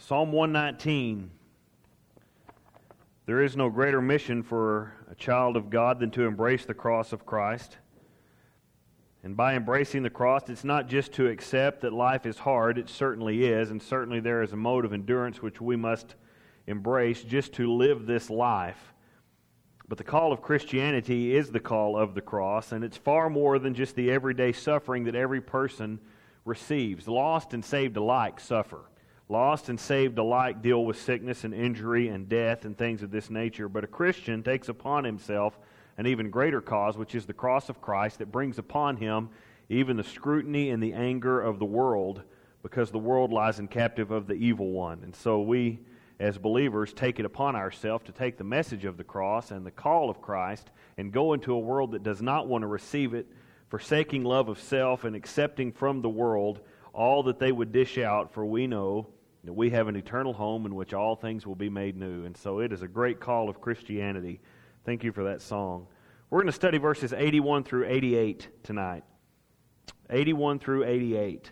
Psalm 119. There is no greater mission for a child of God than to embrace the cross of Christ. And by embracing the cross, it's not just to accept that life is hard. It certainly is, and certainly there is a mode of endurance which we must embrace just to live this life. But the call of Christianity is the call of the cross, and it's far more than just the everyday suffering that every person receives. Lost and saved alike suffer. Lost and saved alike deal with sickness and injury and death and things of this nature. But a Christian takes upon himself an even greater cause, which is the cross of Christ, that brings upon him even the scrutiny and the anger of the world, because the world lies in captive of the evil one. And so we, as believers, take it upon ourselves to take the message of the cross and the call of Christ and go into a world that does not want to receive it, forsaking love of self and accepting from the world all that they would dish out, for we know that we have an eternal home in which all things will be made new. And so it is a great call of Christianity. Thank you for that song. We're going to study verses 81 through 88 tonight. 81 through 88.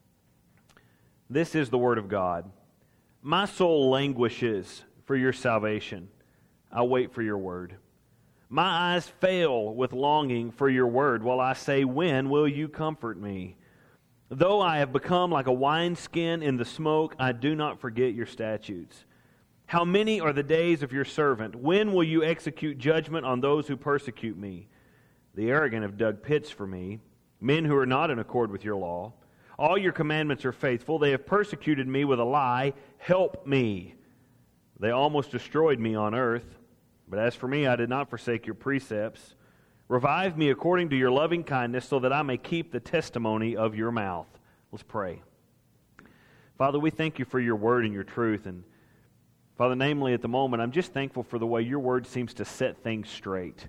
This is the Word of God. My soul languishes for your salvation. I wait for your word. My eyes fail with longing for your word, while I say, when will you comfort me? Though I have become like a wineskin in the smoke, I do not forget your statutes. How many are the days of your servant? When will you execute judgment on those who persecute me? The arrogant have dug pits for me, men who are not in accord with your law. All your commandments are faithful. They have persecuted me with a lie. Help me. They almost destroyed me on earth. But as for me, I did not forsake your precepts. Revive me according to your loving kindness, so that I may keep the testimony of your mouth. Let's pray. Father, we thank you for your word and your truth. And Father, namely at the moment, I'm just thankful for the way your word seems to set things straight.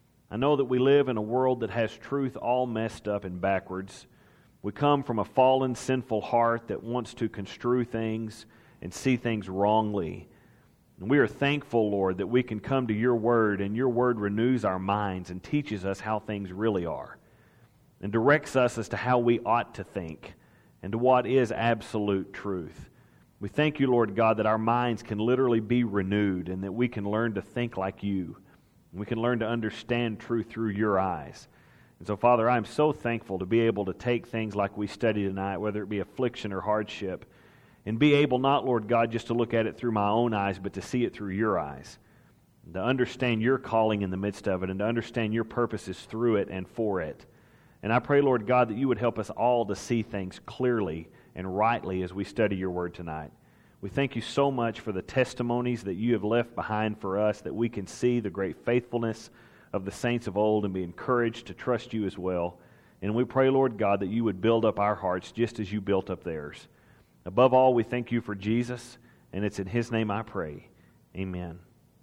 I know that we live in a world that has truth all messed up and backwards. We come from a fallen, sinful heart that wants to construe things and see things wrongly. And we are thankful, Lord, that we can come to your word, and your word renews our minds and teaches us how things really are, and directs us as to how we ought to think and to what is absolute truth. We thank you, Lord God, that our minds can literally be renewed, and that we can learn to think like you. And we can learn to understand truth through your eyes. And so, Father, I'm so thankful to be able to take things like we study tonight, whether it be affliction or hardship, and be able not, Lord God, just to look at it through my own eyes, but to see it through your eyes, and to understand your calling in the midst of it, and to understand your purposes through it and for it. And I pray, Lord God, that you would help us all to see things clearly and rightly as we study your word tonight. We thank you so much for the testimonies that you have left behind for us, that we can see the great faithfulness of the saints of old and be encouraged to trust you as well. And we pray, Lord God, that you would build up our hearts just as you built up theirs. Above all, we thank you for Jesus, and it's in his name I pray. Amen.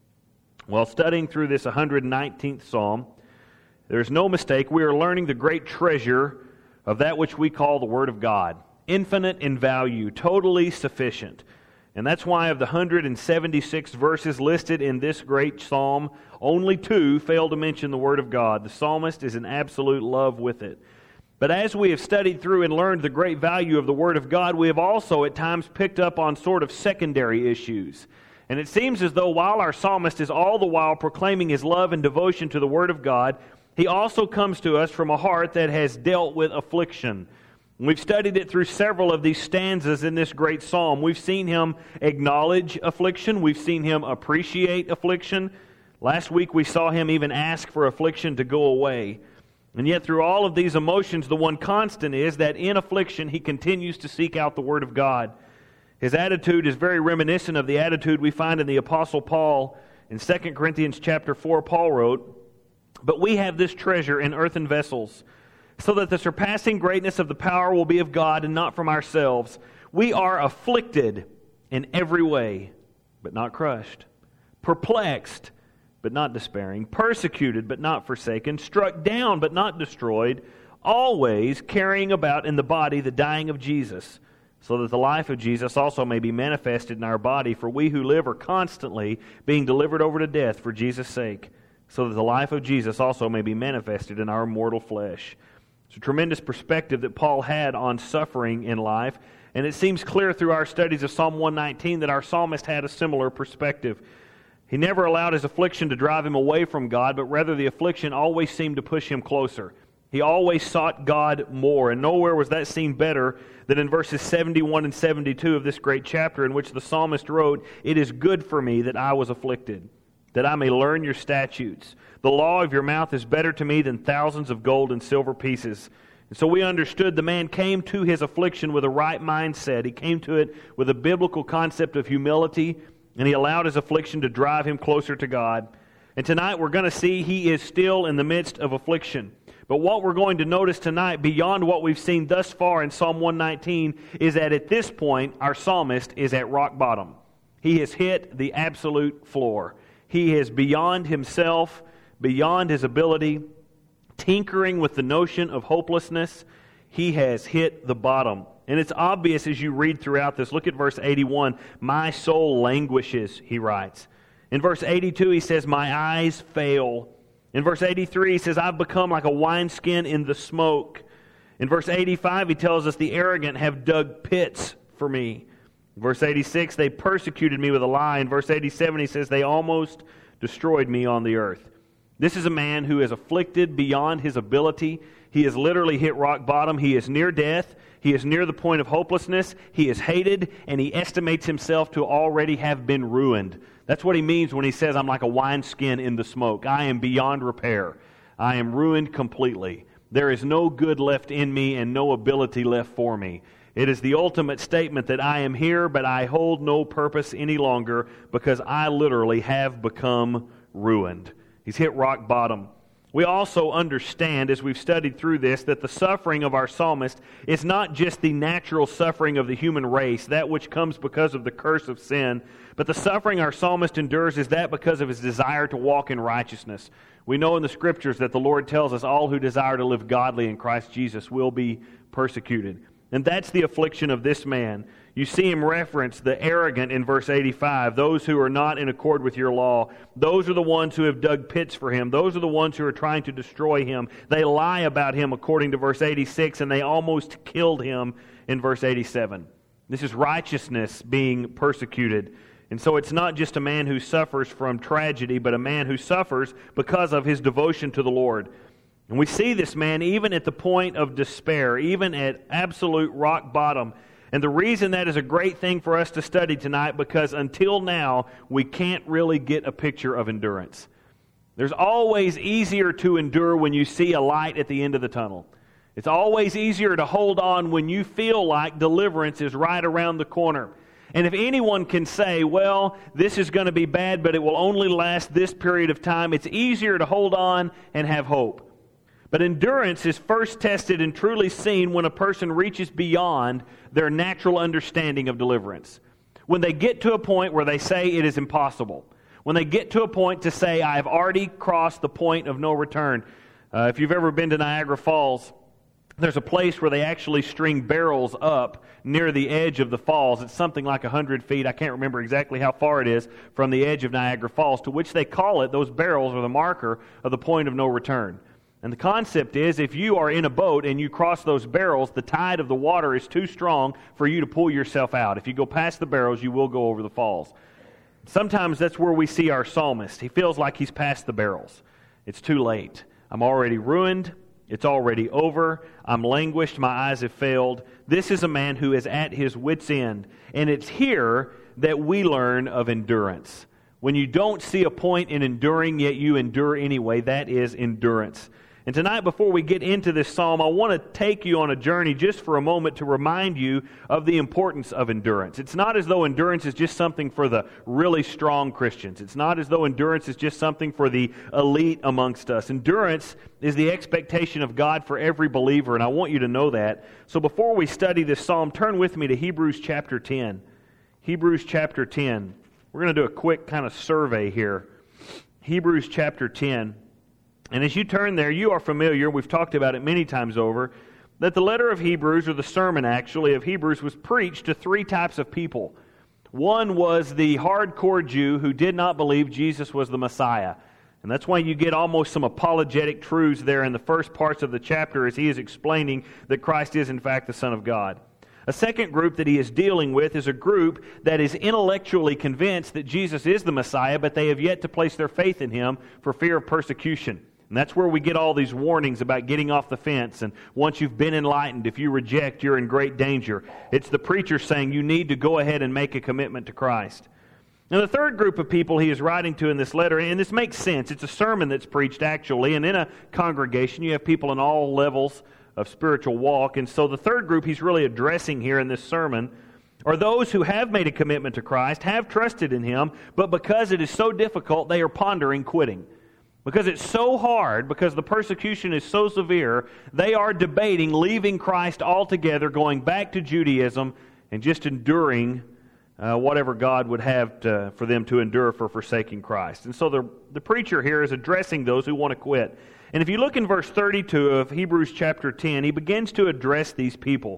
While studying through this 119th Psalm, there's no mistake, we are learning the great treasure of that which we call the Word of God. Infinite in value, totally sufficient. And that's why of the 176 verses listed in this great psalm, only 2 fail to mention the Word of God. The psalmist is in absolute love with it. But as we have studied through and learned the great value of the Word of God, we have also at times picked up on sort of secondary issues. And it seems as though while our psalmist is all the while proclaiming his love and devotion to the Word of God, he also comes to us from a heart that has dealt with affliction. We've studied it through several of these stanzas in this great psalm. We've seen him acknowledge affliction. We've seen him appreciate affliction. Last week we saw him even ask for affliction to go away. And yet through all of these emotions, the one constant is that in affliction he continues to seek out the Word of God. His attitude is very reminiscent of the attitude we find in the Apostle Paul. In 2 Corinthians chapter 4, Paul wrote, "But we have this treasure in earthen vessels, so that the surpassing greatness of the power will be of God and not from ourselves. We are afflicted in every way, but not crushed, perplexed, but not despairing, persecuted, but not forsaken, struck down, but not destroyed, always carrying about in the body the dying of Jesus, so that the life of Jesus also may be manifested in our body. For we who live are constantly being delivered over to death for Jesus' sake, so that the life of Jesus also may be manifested in our mortal flesh. It's a tremendous perspective that Paul had on suffering in life, and it seems clear through our studies of Psalm 119 that our psalmist had a similar perspective. He never allowed his affliction to drive him away from God, but rather the affliction always seemed to push him closer. He always sought God more, and nowhere was that seen better than in verses 71 and 72 of this great chapter, in which the psalmist wrote, "It is good for me that I was afflicted, that I may learn your statutes. The law of your mouth is better to me than thousands of gold and silver pieces." And so we understood the man came to his affliction with a right mindset. He came to it with a biblical concept of humility, and he allowed his affliction to drive him closer to God. And tonight we're going to see he is still in the midst of affliction. But what we're going to notice tonight, beyond what we've seen thus far in Psalm 119, is that at this point, our psalmist is at rock bottom. He has hit the absolute floor. He is beyond himself, beyond his ability, tinkering with the notion of hopelessness. He has hit the bottom. And it's obvious as you read throughout this. Look at verse 81. "My soul languishes," he writes. In verse 82, he says, "My eyes fail." In verse 83, he says, "I've become like a wineskin in the smoke." In verse 85, he tells us, "The arrogant have dug pits for me." In verse 86, "They persecuted me with a lie." In verse 87, he says, "They almost destroyed me on the earth." This is a man who is afflicted beyond his ability. He has literally hit rock bottom. He is near death. He is near the point of hopelessness. He is hated, and he estimates himself to already have been ruined. That's what he means when he says, "I'm like a wineskin in the smoke." I am beyond repair. I am ruined completely. There is no good left in me and no ability left for me. It is the ultimate statement that I am here, but I hold no purpose any longer because I literally have become ruined. He's hit rock bottom. We also understand, as we've studied through this, that the suffering of our psalmist is not just the natural suffering of the human race, that which comes because of the curse of sin, but the suffering our psalmist endures is that because of his desire to walk in righteousness. We know in the Scriptures that the Lord tells us all who desire to live godly in Christ Jesus will be persecuted. And that's the affliction of this man. You see him reference the arrogant in verse 85, those who are not in accord with your law. Those are the ones who have dug pits for him. Those are the ones who are trying to destroy him. They lie about him according to verse 86, and they almost killed him in verse 87. This is righteousness being persecuted. And so it's not just a man who suffers from tragedy, but a man who suffers because of his devotion to the Lord. And we see this man even at the point of despair, even at absolute rock bottom. And the reason that is a great thing for us to study tonight, because until now, we can't really get a picture of endurance. There's always easier to endure when you see a light at the end of the tunnel. It's always easier to hold on when you feel like deliverance is right around the corner. And if anyone can say, well, this is going to be bad, but it will only last this period of time, it's easier to hold on and have hope. But endurance is first tested and truly seen when a person reaches beyond their natural understanding of deliverance. When they get to a point where they say it is impossible. When they get to a point to say, I have already crossed the point of no return. If you've ever been to Niagara Falls, there's a place where they actually string barrels up near the edge of the falls. It's something like 100 feet. I can't remember exactly how far it is from the edge of Niagara Falls, to which they call it, those barrels are the marker of the point of no return. And the concept is, if you are in a boat and you cross those barrels, the tide of the water is too strong for you to pull yourself out. If you go past the barrels, you will go over the falls. Sometimes that's where we see our psalmist. He feels like he's past the barrels. It's too late. I'm already ruined. It's already over. I'm languished. My eyes have failed. This is a man who is at his wit's end. And it's here that we learn of endurance. When you don't see a point in enduring, yet you endure anyway, that is endurance. And tonight, before we get into this psalm, I want to take you on a journey just for a moment to remind you of the importance of endurance. It's not as though endurance is just something for the really strong Christians. It's not as though endurance is just something for the elite amongst us. Endurance is the expectation of God for every believer, and I want you to know that. So before we study this psalm, turn with me to Hebrews chapter 10. Hebrews chapter 10. We're going to do a quick kind of survey here. Hebrews chapter 10. And as you turn there, you are familiar, we've talked about it many times over, that the letter of Hebrews, or the sermon actually of Hebrews, was preached to three types of people. One was the hardcore Jew who did not believe Jesus was the Messiah. And that's why you get almost some apologetic truths there in the first parts of the chapter as he is explaining that Christ is in fact the Son of God. A second group that he is dealing with is a group that is intellectually convinced that Jesus is the Messiah, but they have yet to place their faith in him for fear of persecution. And that's where we get all these warnings about getting off the fence. And once you've been enlightened, if you reject, you're in great danger. It's the preacher saying you need to go ahead and make a commitment to Christ. Now, the third group of people he is writing to in this letter, and this makes sense, it's a sermon that's preached actually, and in a congregation you have people in all levels of spiritual walk, and so the third group he's really addressing here in this sermon are those who have made a commitment to Christ, have trusted in him, but because it is so difficult, they are pondering quitting. Because it's so hard, because the persecution is so severe, they are debating leaving Christ altogether, going back to Judaism, and just enduring whatever God would have for them to endure for forsaking Christ. And so the preacher here is addressing those who want to quit. And if you look in verse 32 of Hebrews chapter 10, he begins to address these people.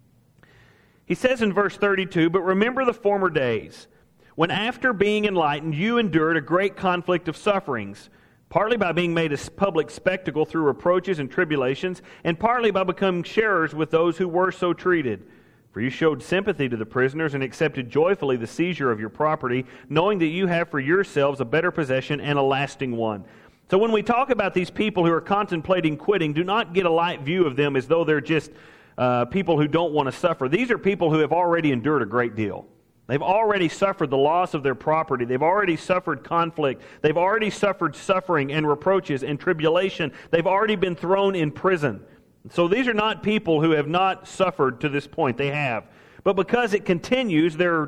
He says in verse 32, "But remember the former days, when after being enlightened you endured a great conflict of sufferings, partly by being made a public spectacle through reproaches and tribulations, and partly by becoming sharers with those who were so treated. For you showed sympathy to the prisoners and accepted joyfully the seizure of your property, knowing that you have for yourselves a better possession and a lasting one." So when we talk about these people who are contemplating quitting, do not get a light view of them as though they're just people who don't want to suffer. These are people who have already endured a great deal. They've already suffered the loss of their property. They've already suffered conflict. They've already suffered suffering and reproaches and tribulation. They've already been thrown in prison. So these are not people who have not suffered to this point. They have. But because it continues, they're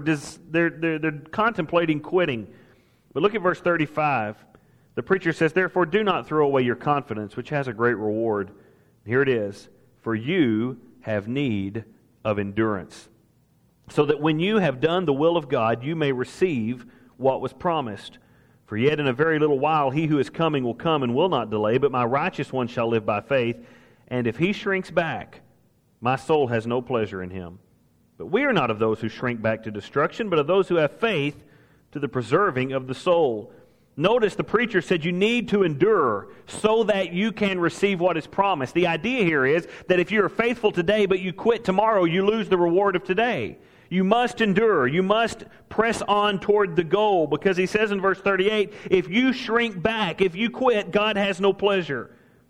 contemplating quitting. But look at verse 35. The preacher says, "Therefore do not throw away your confidence, which has a great reward." Here it is. "For you have need of endurance, so that when you have done the will of God, you may receive what was promised. For yet in a very little while he who is coming will come and will not delay, but my righteous one shall live by faith. And if he shrinks back, my soul has no pleasure in him. But we are not of those who shrink back to destruction, but of those who have faith to the preserving of the soul." Notice the preacher said you need to endure so that you can receive what is promised. The idea here is that if you're faithful today but you quit tomorrow, you lose the reward of today. You must endure. You must press on toward the goal, because he says in verse 38, if you shrink back, if you quit, God has no pleasure.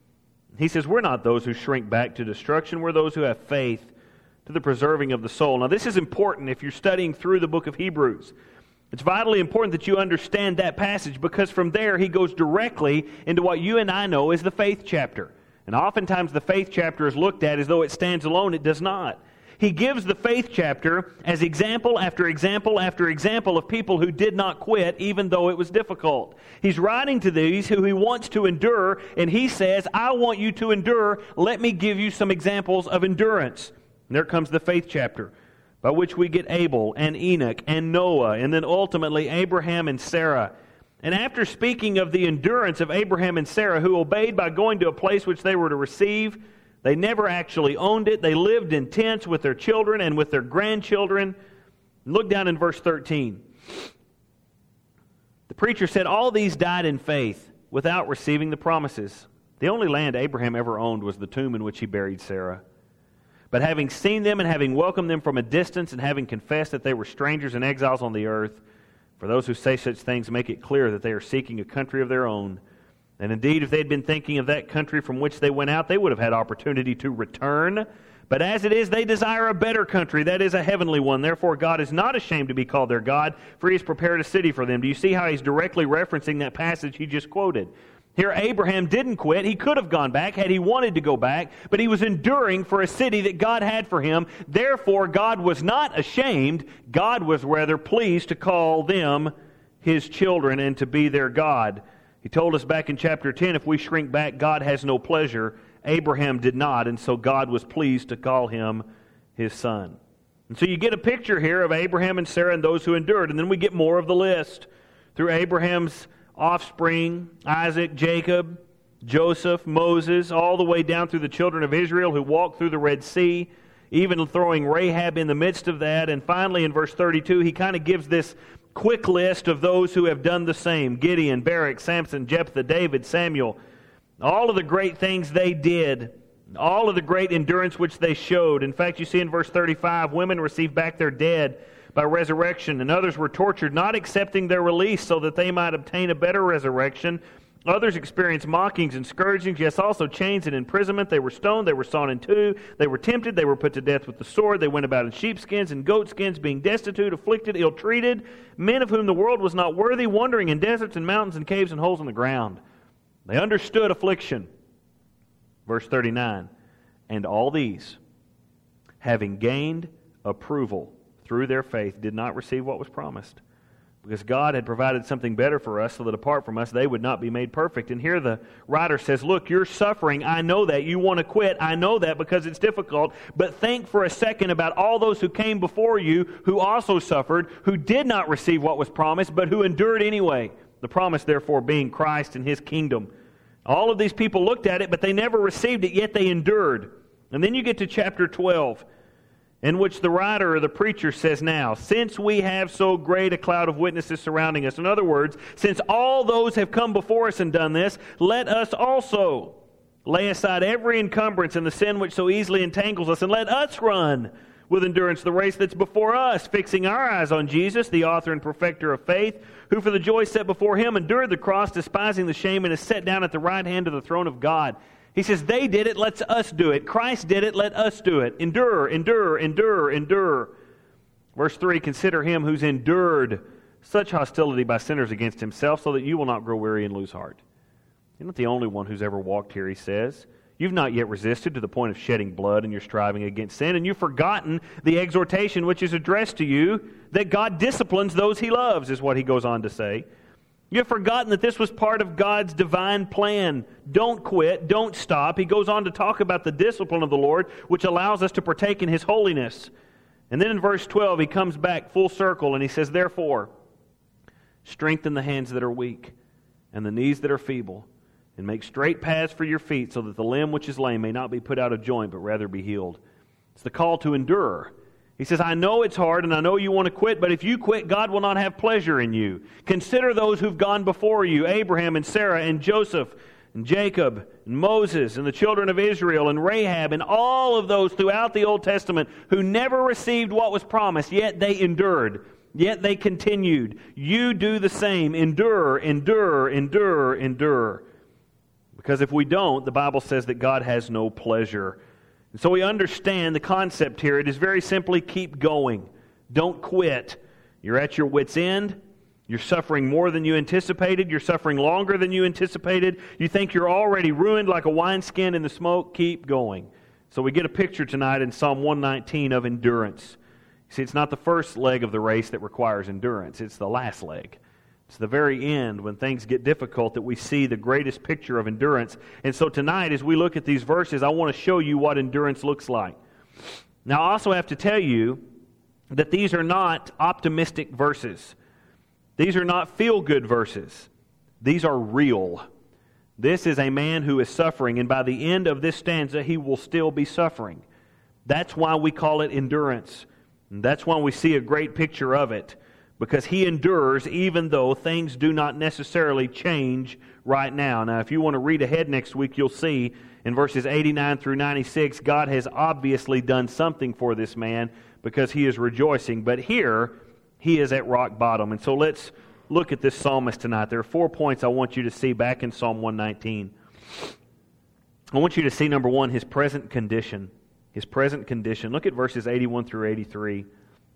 He says we're not those who shrink back to destruction. We're those who have faith to the preserving of the soul. Now this is important if you're studying through the book of Hebrews. It's vitally important that you understand that passage, because from there he goes directly into what you and I know is the faith chapter. And oftentimes the faith chapter is looked at as though it stands alone. It does not. He gives the faith chapter as example after example after example of people who did not quit even though it was difficult. He's writing to these who he wants to endure, and he says, I want you to endure. Let me give you some examples of endurance. And there comes the faith chapter, by which we get Abel and Enoch and Noah, and then ultimately Abraham and Sarah. And after speaking of the endurance of Abraham and Sarah, who obeyed by going to a place which they were to receive, they never actually owned it. They lived in tents with their children and with their grandchildren. Look down in verse 13. The preacher said, all these died in faith without receiving the promises. The only land Abraham ever owned was the tomb in which he buried Sarah. But having seen them and having welcomed them from a distance and having confessed that they were strangers and exiles on the earth, for those who say such things make it clear that they are seeking a country of their own. And indeed, if they had been thinking of that country from which they went out, they would have had opportunity to return. But as it is, they desire a better country, that is a heavenly one. Therefore, God is not ashamed to be called their God, for He has prepared a city for them. Do you see how He's directly referencing that passage he just quoted? Here, Abraham didn't quit. He could have gone back had he wanted to go back, but he was enduring for a city that God had for him. Therefore, God was not ashamed. God was rather pleased to call them His children and to be their God. He told us back in chapter 10, if we shrink back, God has no pleasure. Abraham did not, and so God was pleased to call him His son. And so you get a picture here of Abraham and Sarah and those who endured, and then we get more of the list. Through Abraham's offspring, Isaac, Jacob, Joseph, Moses, all the way down through the children of Israel who walked through the Red Sea, even throwing Rahab in the midst of that. And finally in verse 32, he kind of gives this quick list of those who have done the same. Gideon, Barak, Samson, Jephthah, David, Samuel. All of the great things they did. All of the great endurance which they showed. In fact, you see in verse 35, women received back their dead by resurrection, and others were tortured, not accepting their release so that they might obtain a better resurrection. Others experienced mockings and scourgings, yes, also chains and imprisonment. They were stoned, they were sawn in two, they were tempted, they were put to death with the sword. They went about in sheepskins and goatskins, being destitute, afflicted, ill-treated, men of whom the world was not worthy, wandering in deserts and mountains and caves and holes in the ground. They understood affliction. Verse 39, and all these, having gained approval through their faith, did not receive what was promised, because God had provided something better for us, so that apart from us they would not be made perfect. And here the writer says, look, you're suffering. I know that. You want to quit. I know that because it's difficult. But think for a second about all those who came before you, who also suffered, who did not receive what was promised, but who endured anyway. The promise, therefore, being Christ and His kingdom. All of these people looked at it, but they never received it, yet they endured. And then you get to chapter 12, in which the writer or the preacher says, now, since we have so great a cloud of witnesses surrounding us, in other words, since all those have come before us and done this, let us also lay aside every encumbrance and the sin which so easily entangles us, and let us run with endurance the race that's before us, fixing our eyes on Jesus, the author and perfecter of faith, who for the joy set before Him endured the cross, despising the shame, and is set down at the right hand of the throne of God. He says, they did it, let's us do it. Christ did it, let us do it. Endure, endure, endure, endure. Verse 3, consider Him who's endured such hostility by sinners against Himself, so that you will not grow weary and lose heart. You're not the only one who's ever walked here, he says. You've not yet resisted to the point of shedding blood in your striving against sin, and you've forgotten the exhortation which is addressed to you, that God disciplines those He loves, is what he goes on to say. You've forgotten that this was part of God's divine plan. Don't quit, don't stop. He goes on to talk about the discipline of the Lord, which allows us to partake in His holiness. And then in verse 12, he comes back full circle, and he says, therefore, strengthen the hands that are weak, and the knees that are feeble, and make straight paths for your feet, so that the limb which is lame may not be put out of joint, but rather be healed. It's the call to endure. He says, I know it's hard, and I know you want to quit, but if you quit, God will not have pleasure in you. Consider those who've gone before you, Abraham and Sarah and Joseph and Jacob and Moses and the children of Israel and Rahab and all of those throughout the Old Testament who never received what was promised, yet they endured. Yet they continued. You do the same. Endure, endure, endure, endure. Because if we don't, the Bible says that God has no pleasure. And so we understand the concept here. It is very simply keep going. Don't quit. You're at your wit's end. You're suffering more than you anticipated. You're suffering longer than you anticipated. You think you're already ruined like a wineskin in the smoke. Keep going. So we get a picture tonight in Psalm 119 of endurance. You see, it's not the first leg of the race that requires endurance. It's the last leg. It's the very end, when things get difficult, that we see the greatest picture of endurance. And so tonight, as we look at these verses, I want to show you what endurance looks like. Now, I also have to tell you that these are not optimistic verses. These are not feel-good verses. These are real. This is a man who is suffering, and by the end of this stanza, he will still be suffering. That's why we call it endurance. And that's why we see a great picture of it. Because he endures even though things do not necessarily change right now. Now, if you want to read ahead next week, you'll see in verses 89 through 96, God has obviously done something for this man because he is rejoicing. But here, he is at rock bottom. And so let's look at this psalmist tonight. There are 4 points I want you to see back in Psalm 119. I want you to see, number one, his present condition. His present condition. Look at verses 81 through 83.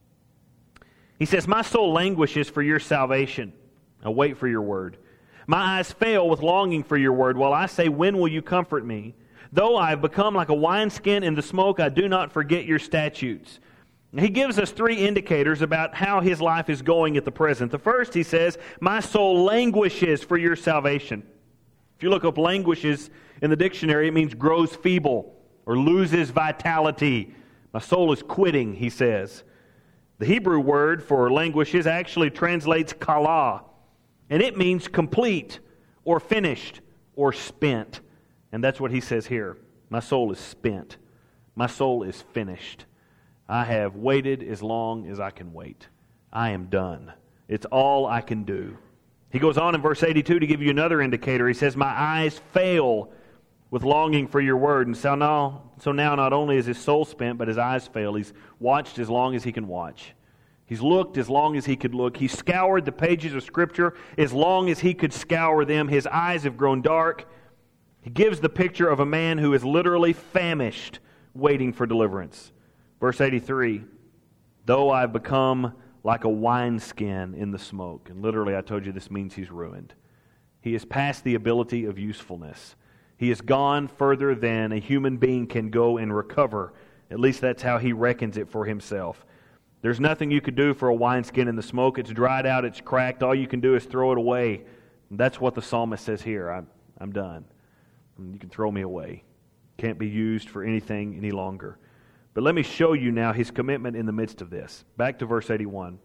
He says, my soul languishes for your salvation. I wait for your word. My eyes fail with longing for your word, while I say, when will you comfort me? Though I have become like a wineskin in the smoke, I do not forget your statutes. He gives us 3 indicators about how his life is going at the present. The first, he says, my soul languishes for your salvation. If you look up languishes in the dictionary, it means grows feeble or loses vitality. My soul is quitting, he says. The Hebrew word for languishes actually translates kala, and it means complete or finished or spent. And that's what he says here. My soul is spent. My soul is finished. I have waited as long as I can wait. I am done. It's all I can do. He goes on in verse 82 to give you another indicator. He says, my eyes fail with longing for your word. And so now not only is his soul spent, but his eyes fail. He's watched as long as he can watch. He's looked as long as he could look. He scoured the pages of Scripture as long as he could scour them. His eyes have grown dark. He gives the picture of a man who is literally famished, waiting for deliverance. Verse 83, though I've become like a wineskin in the smoke. And literally, I told you this means he's ruined. He is past the ability of usefulness. He has gone further than a human being can go and recover. At least that's how he reckons it for himself. There's nothing you could do for a wineskin in the smoke. It's dried out, it's cracked. All you can do is throw it away. And that's what the psalmist says here. I'm done. You can throw me away. Can't be used for anything any longer. But let me show you now his commitment in the midst of this. Back to verse 81.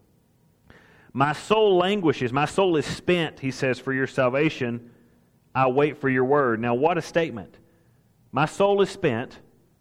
My soul languishes, my soul is spent, he says, for your salvation. I wait for your word. Now what a statement. My soul is spent,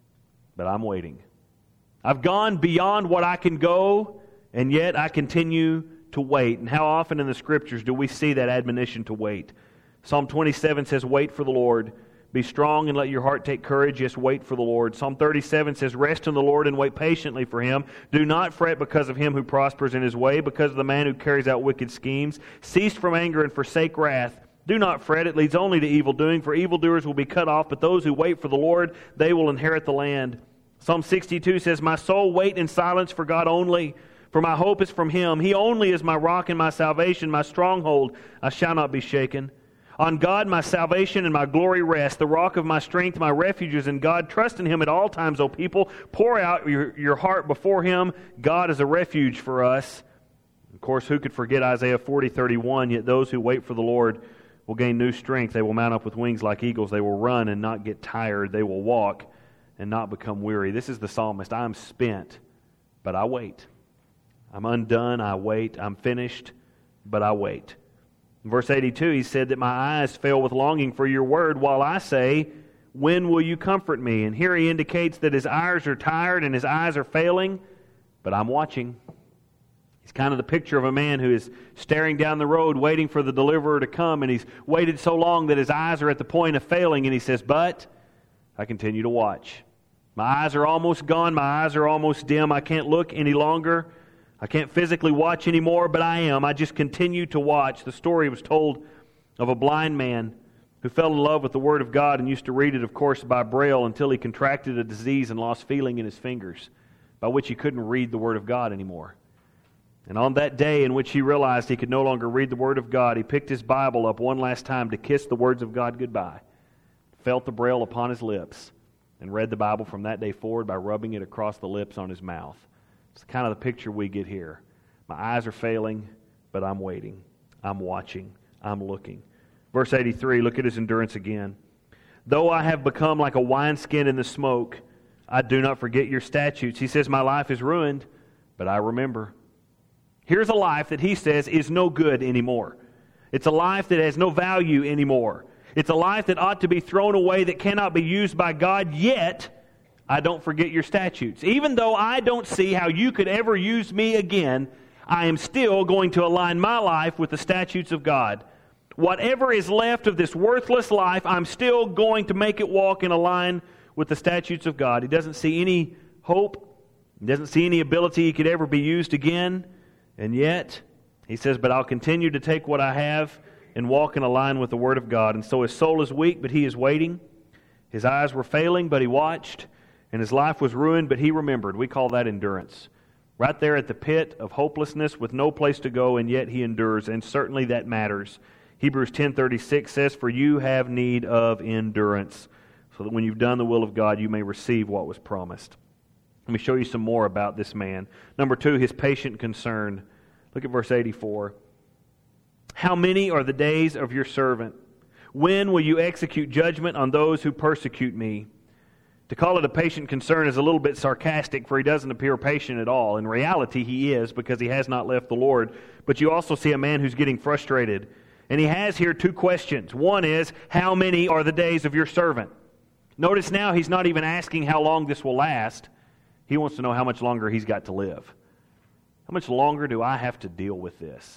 but I'm waiting. I've gone beyond what I can go, and yet I continue to wait. And how often in the Scriptures do we see that admonition to wait? Psalm 27 says, wait for the Lord. Be strong and let your heart take courage. Yes, wait for the Lord. Psalm 37 says, rest in the Lord and wait patiently for Him. Do not fret because of him who prospers in his way, because of the man who carries out wicked schemes. Cease from anger and forsake wrath. Do not fret, it leads only to evil doing, for evildoers will be cut off, but those who wait for the Lord, they will inherit the land. Psalm 62 says, my soul wait in silence for God only, for my hope is from Him. He only is my rock and my salvation, my stronghold. I shall not be shaken. On God my salvation and my glory rest, the rock of my strength, my refuge is in God. Trust in Him at all times, O people. Pour out your heart before Him. God is a refuge for us. Of course, who could forget Isaiah 40:31? Yet those who wait for the Lord will gain new strength. They will mount up with wings like eagles. They will run and not get tired. They will walk and not become weary. This is the psalmist. I am spent, but I wait. I'm undone, I wait. I'm finished, but I wait. In verse 82, he said that my eyes fail with longing for your word, while I say, when will you comfort me? And here he indicates that his eyes are tired and his eyes are failing, but I'm watching. He's kind of the picture of a man who is staring down the road waiting for the deliverer to come, and he's waited so long that his eyes are at the point of failing, and he says, but I continue to watch. My eyes are almost gone. My eyes are almost dim. I can't look any longer. I can't physically watch anymore, but I am. I just continue to watch. The story was told of a blind man who fell in love with the Word of God and used to read it, of course, by Braille until he contracted a disease and lost feeling in his fingers, by which he couldn't read the Word of God anymore. And on that day in which he realized he could no longer read the Word of God, he picked his Bible up one last time to kiss the words of God goodbye, felt the Braille upon his lips, and read the Bible from that day forward by rubbing it across the lips on his mouth. It's kind of the picture we get here. My eyes are failing, but I'm waiting. I'm watching. I'm looking. Verse 83, look at his endurance again. Though I have become like a wineskin in the smoke, I do not forget your statutes. He says, my life is ruined, but I remember. Here's a life that he says is no good anymore. It's a life that has no value anymore. It's a life that ought to be thrown away, that cannot be used by God, yet I don't forget your statutes. Even though I don't see how you could ever use me again, I am still going to align my life with the statutes of God. Whatever is left of this worthless life, I'm still going to make it walk in a line with the statutes of God. He doesn't see any hope. He doesn't see any ability he could ever be used again. And yet, he says, but I'll continue to take what I have and walk in a line with the Word of God. And so his soul is weak, but he is waiting. His eyes were failing, but he watched. And his life was ruined, but he remembered. We call that endurance. Right there at the pit of hopelessness with no place to go, and yet he endures. And certainly that matters. Hebrews 10:36 says, for you have need of endurance, so that when you've done the will of God, you may receive what was promised. Let me show you some more about this man. Number 2, his patient concern. Look at verse 84. How many are the days of your servant? When will you execute judgment on those who persecute me? To call it a patient concern is a little bit sarcastic, for he doesn't appear patient at all. In reality, he is, because he has not left the Lord. But you also see a man who's getting frustrated. And he has here 2 questions. One is, how many are the days of your servant? Notice now he's not even asking how long this will last. He wants to know how much longer he's got to live. How much longer do I have to deal with this?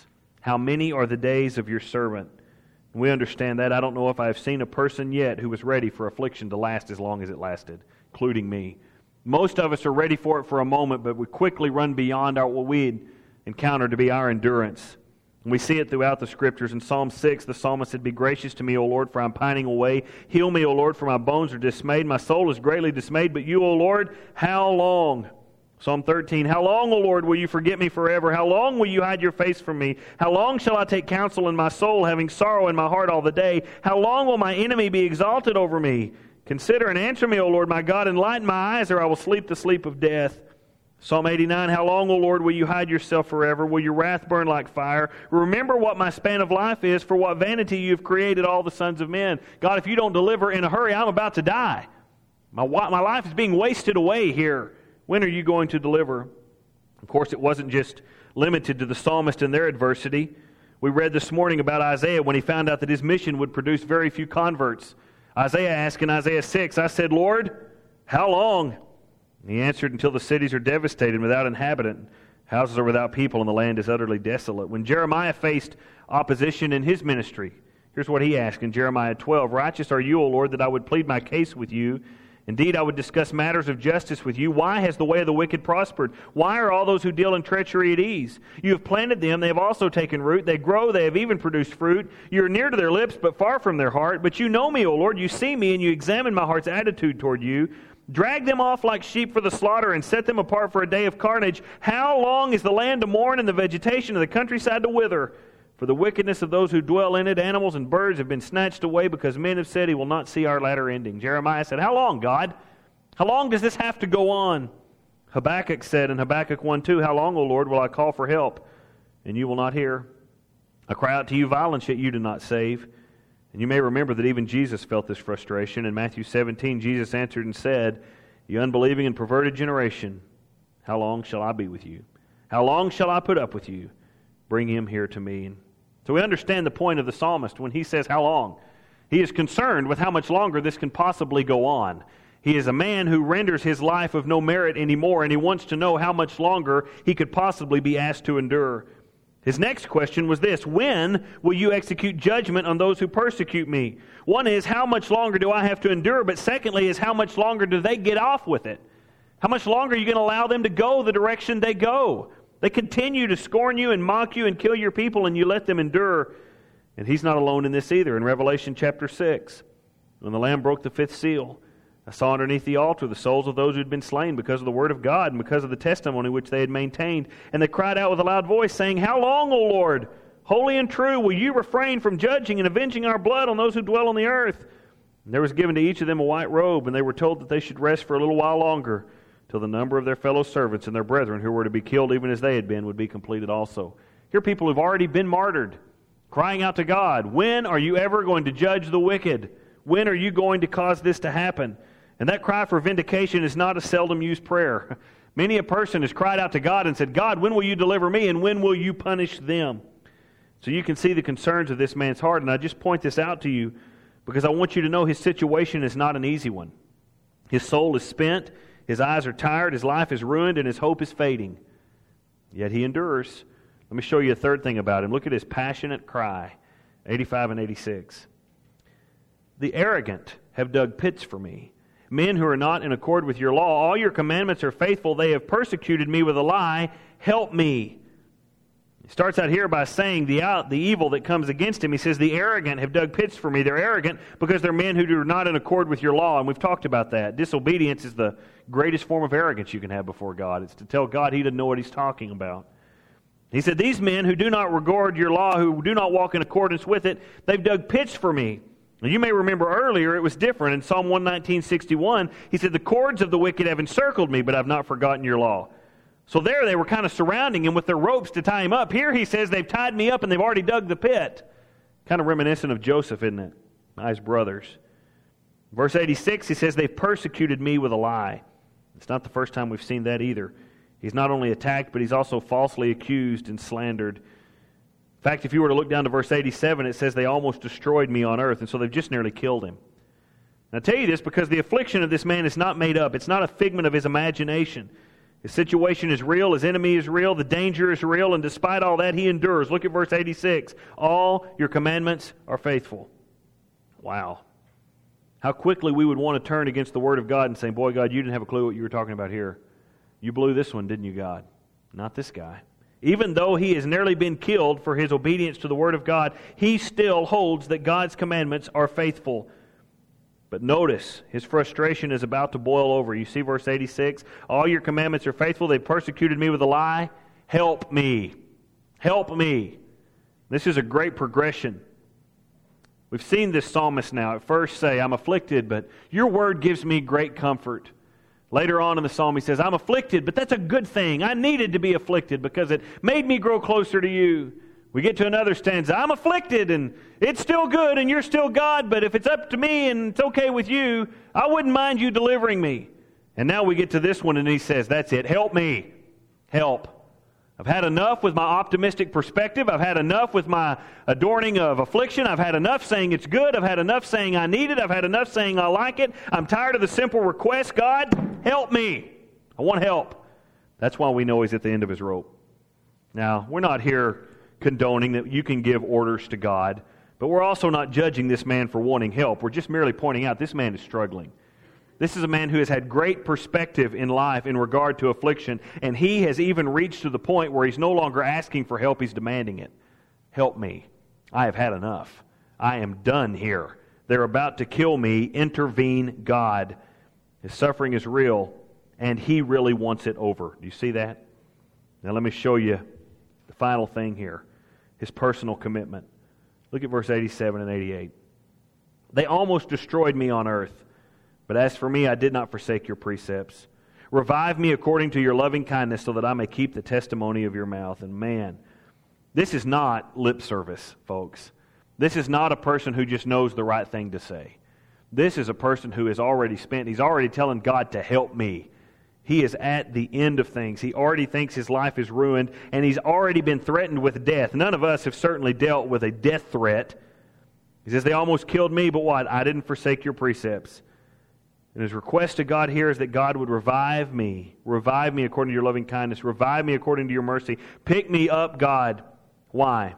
How many are the days of your servant? And we understand that. I don't know if I have seen a person yet who was ready for affliction to last as long as it lasted, including me. Most of us are ready for it for a moment, but we quickly run beyond what we encounter to be our endurance. And we see it throughout the Scriptures. In Psalm 6, the psalmist said, "Be gracious to me, O Lord, for I am pining away. Heal me, O Lord, for my bones are dismayed. My soul is greatly dismayed, but you, O Lord, how long?" Psalm 13, "How long, O Lord, will you forget me forever? How long will you hide your face from me? How long shall I take counsel in my soul, having sorrow in my heart all the day? How long will my enemy be exalted over me? Consider and answer me, O Lord my God, enlighten my eyes, or I will sleep the sleep of death." Psalm 89, "How long, O Lord, will you hide yourself forever? Will your wrath burn like fire? Remember what my span of life is, for what vanity you have created all the sons of men." God, if you don't deliver in a hurry, I'm about to die. My life is being wasted away here. When are you going to deliver? Of course, it wasn't just limited to the psalmist and their adversity. We read this morning about Isaiah when he found out that his mission would produce very few converts. Isaiah asked in Isaiah 6, "I said, Lord, how long?" And he answered, "Until the cities are devastated without inhabitant, houses are without people, and the land is utterly desolate." When Jeremiah faced opposition in his ministry, here's what he asked in Jeremiah 12, "Righteous are you, O Lord, that I would plead my case with you. Indeed, I would discuss matters of justice with you. Why has the way of the wicked prospered? Why are all those who deal in treachery at ease? You have planted them, they have also taken root. They grow, they have even produced fruit. You are near to their lips, but far from their heart. But you know me, O Lord, you see me, and you examine my heart's attitude toward you. Drag them off like sheep for the slaughter, and set them apart for a day of carnage. How long is the land to mourn, and the vegetation of the countryside to wither? For the wickedness of those who dwell in it, animals and birds have been snatched away, because men have said he will not see our latter ending." Jeremiah said, "How long, God? How long does this have to go on?" Habakkuk said in Habakkuk 1:2, "How long, O Lord, will I call for help, and you will not hear? I cry out to you violence, yet you do not save." And you may remember that even Jesus felt this frustration. In Matthew 17, Jesus answered and said, "You unbelieving and perverted generation, how long shall I be with you? How long shall I put up with you? Bring him here to me." So we understand the point of the psalmist when he says, "How long?" He is concerned with how much longer this can possibly go on. He is a man who renders his life of no merit anymore, and he wants to know how much longer he could possibly be asked to endure. His next question was this: when will you execute judgment on those who persecute me? One is, how much longer do I have to endure? But secondly is, how much longer do they get off with it? How much longer are you going to allow them to go the direction they go? They continue to scorn you and mock you and kill your people, and you let them endure. And he's not alone in this either. In Revelation chapter 6, when the Lamb broke the fifth seal, I saw underneath the altar the souls of those who had been slain because of the word of God and because of the testimony which they had maintained. And they cried out with a loud voice, saying, "How long, O Lord, holy and true, will you refrain from judging and avenging our blood on those who dwell on the earth?" And there was given to each of them a white robe, and they were told that they should rest for a little while longer, till the number of their fellow servants and their brethren who were to be killed even as they had been would be completed also. Here are people who've already been martyred, crying out to God, "When are you ever going to judge the wicked? When are you going to cause this to happen?" And that cry for vindication is not a seldom used prayer. Many a person has cried out to God and said, "God, when will you deliver me, and when will you punish them?" So you can see the concerns of this man's heart, and I just point this out to you because I want you to know his situation is not an easy one. His soul is spent, his eyes are tired, his life is ruined, and his hope is fading. Yet he endures. Let me show you a third thing about him. Look at his passionate cry, 85 and 86. "The arrogant have dug pits for me, men who are not in accord with your law. All your commandments are faithful. They have persecuted me with a lie. Help me." He starts out here by saying the evil that comes against him. He says, "The arrogant have dug pits for me." They're arrogant because they're men who are not in accord with your law, and we've talked about that. Disobedience is the greatest form of arrogance you can have before God. It's to tell God he doesn't know what he's talking about. He said, "These men who do not regard your law, who do not walk in accordance with it, they've dug pits for me." Now, you may remember earlier it was different. In Psalm 119:61, he said, "The cords of the wicked have encircled me, but I've not forgotten your law." So there they were kind of surrounding him with their ropes to tie him up. Here he says, "They've tied me up and they've already dug the pit." Kind of reminiscent of Joseph, isn't it? His brothers. Verse 86, he says, "They've persecuted me with a lie." It's not the first time we've seen that either. He's not only attacked, but he's also falsely accused and slandered. In fact, if you were to look down to verse 87, it says, "They almost destroyed me on earth," and so they've just nearly killed him. And I tell you this because the affliction of this man is not made up. It's not a figment of his imagination. His situation is real, his enemy is real, the danger is real, and despite all that, he endures. Look at verse 86. All your commandments are faithful. Wow. How quickly we would want to turn against the Word of God and say, boy, God, you didn't have a clue what you were talking about here. You blew this one, didn't you, God? Not this guy. Even though he has nearly been killed for his obedience to the Word of God, he still holds that God's commandments are faithful. But notice, his frustration is about to boil over. You see verse 86? All your commandments are faithful. They persecuted me with a lie. Help me. Help me. This is a great progression. We've seen this psalmist now at first say, I'm afflicted, but your word gives me great comfort. Later on in the psalm he says, I'm afflicted, but that's a good thing. I needed to be afflicted because it made me grow closer to you. We get to another stanza, I'm afflicted and it's still good and you're still God, but if it's up to me and it's okay with you, I wouldn't mind you delivering me. And now we get to this one and he says, that's it, help me. Help. I've had enough with my optimistic perspective. I've had enough with my adorning of affliction. I've had enough saying it's good. I've had enough saying I need it. I've had enough saying I like it. I'm tired of the simple request, God, help me. I want help. That's why we know he's at the end of his rope. Now, we're not here condoning that you can give orders to God, but we're also not judging this man for wanting help. We're just merely pointing out this man is struggling. This is a man who has had great perspective in life in regard to affliction, and he has even reached to the point where he's no longer asking for help, he's demanding it. Help me. I have had enough. I am done here. They're about to kill me. Intervene, God. His suffering is real, and he really wants it over. Do you see that? Now let me show you the final thing here, his personal commitment. Look at verse 87 and 88. They almost destroyed me on earth. But as for me, I did not forsake your precepts. Revive me according to your loving kindness so that I may keep the testimony of your mouth. And man, this is not lip service, folks. This is not a person who just knows the right thing to say. This is a person who has already he's already telling God to help me. He is at the end of things. He already thinks his life is ruined, and he's already been threatened with death. None of us have certainly dealt with a death threat. He says, they almost killed me, but what? I didn't forsake your precepts. And his request to God here is that God would revive me according to your loving kindness, revive me according to your mercy. Pick me up, God. Why?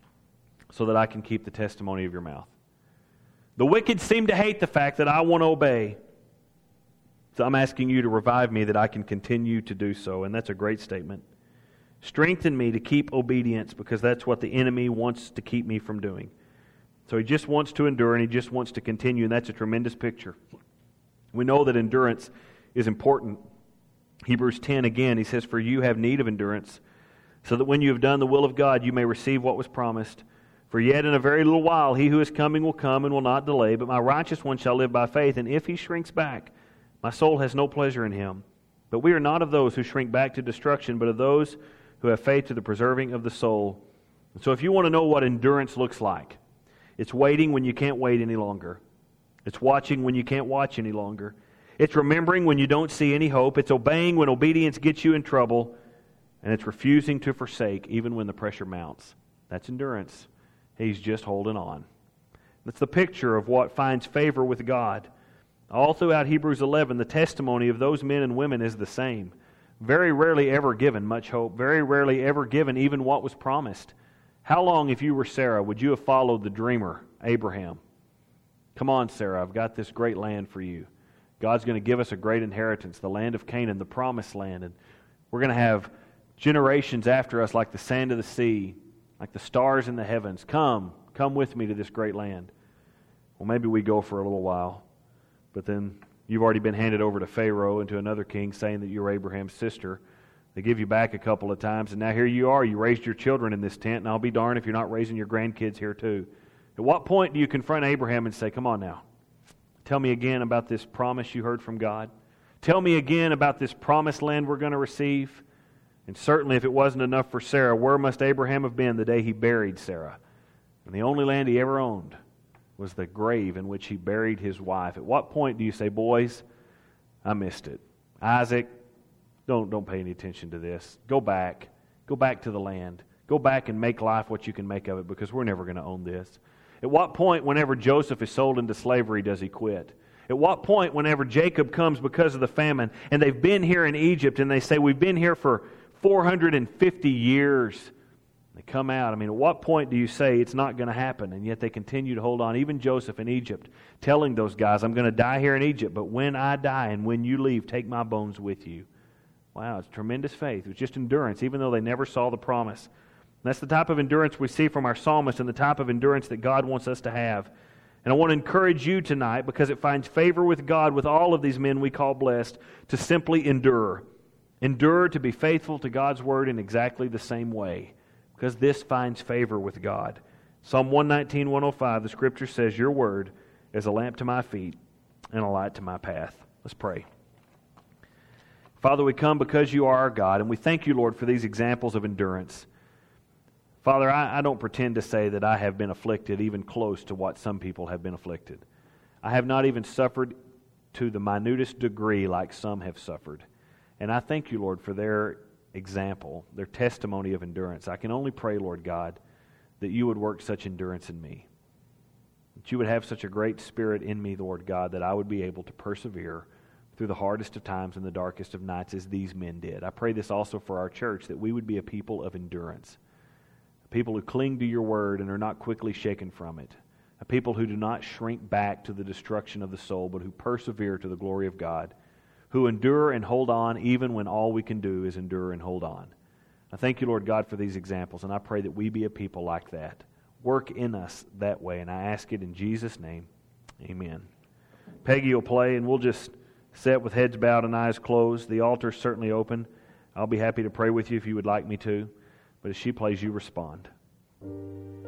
So that I can keep the testimony of your mouth. The wicked seem to hate the fact that I want to obey. So I'm asking you to revive me that I can continue to do so. And that's a great statement. Strengthen me to keep obedience because that's what the enemy wants to keep me from doing. So he just wants to endure and he just wants to continue, and that's a tremendous picture. We know that endurance is important. Hebrews 10 again, he says, for you have need of endurance, so that when you have done the will of God, you may receive what was promised. For yet in a very little while he who is coming will come and will not delay, but my righteous one shall live by faith, and if he shrinks back, my soul has no pleasure in him. But we are not of those who shrink back to destruction, but of those who have faith to the preserving of the soul. And so if you want to know what endurance looks like, it's waiting when you can't wait any longer. It's watching when you can't watch any longer. It's remembering when you don't see any hope. It's obeying when obedience gets you in trouble. And it's refusing to forsake even when the pressure mounts. That's endurance. He's just holding on. That's the picture of what finds favor with God. All throughout Hebrews 11, the testimony of those men and women is the same. Very rarely ever given much hope. Very rarely ever given even what was promised. How long, if you were Sarah, would you have followed the dreamer, Abraham? Come on, Sarah, I've got this great land for you. God's going to give us a great inheritance, the land of Canaan, the promised land. And we're going to have generations after us like the sand of the sea, like the stars in the heavens. Come with me to this great land. Well, maybe we go for a little while, but then you've already been handed over to Pharaoh and to another king saying that you're Abraham's sister. They give you back a couple of times, and now here you are. You raised your children in this tent, and I'll be darned if you're not raising your grandkids here too. At what point do you confront Abraham and say, come on now, tell me again about this promise you heard from God? Tell me again about this promised land we're going to receive? And certainly if it wasn't enough for Sarah, where must Abraham have been the day he buried Sarah? And the only land he ever owned was the grave in which he buried his wife. At what point do you say, boys, I missed it. Isaac, don't pay any attention to this. Go back to the land. Go back and make life what you can make of it, because we're never going to own this. At what point, whenever Joseph is sold into slavery, does he quit? At what point, whenever Jacob comes because of the famine, and they've been here in Egypt, and they say, we've been here for 450 years, they come out. I mean, at what point do you say it's not going to happen? And yet they continue to hold on. Even Joseph in Egypt, telling those guys, I'm going to die here in Egypt, but when I die and when you leave, take my bones with you. Wow, it's tremendous faith. It was just endurance, even though they never saw the promise. And that's the type of endurance we see from our psalmist and the type of endurance that God wants us to have. And I want to encourage you tonight, because it finds favor with God, with all of these men we call blessed, to simply endure. Endure to be faithful to God's Word in exactly the same way, because this finds favor with God. Psalm 119, 105, the Scripture says, your Word is a lamp to my feet and a light to my path. Let's pray. Father, we come because you are our God, and we thank you, Lord, for these examples of endurance. Father, I don't pretend to say that I have been afflicted even close to what some people have been afflicted. I have not even suffered to the minutest degree like some have suffered. And I thank you, Lord, for their example, their testimony of endurance. I can only pray, Lord God, that you would work such endurance in me. That you would have such a great spirit in me, Lord God, that I would be able to persevere through the hardest of times and the darkest of nights as these men did. I pray this also for our church, that we would be a people of endurance. People who cling to your word and are not quickly shaken from it. A people who do not shrink back to the destruction of the soul, but who persevere to the glory of God. Who endure and hold on even when all we can do is endure and hold on. I thank you, Lord God, for these examples, and I pray that we be a people like that. Work in us that way, and I ask it in Jesus' name. Amen. Peggy will play, and we'll just sit with heads bowed and eyes closed. The altar's certainly open. I'll be happy to pray with you if you would like me to. But as she plays, you respond.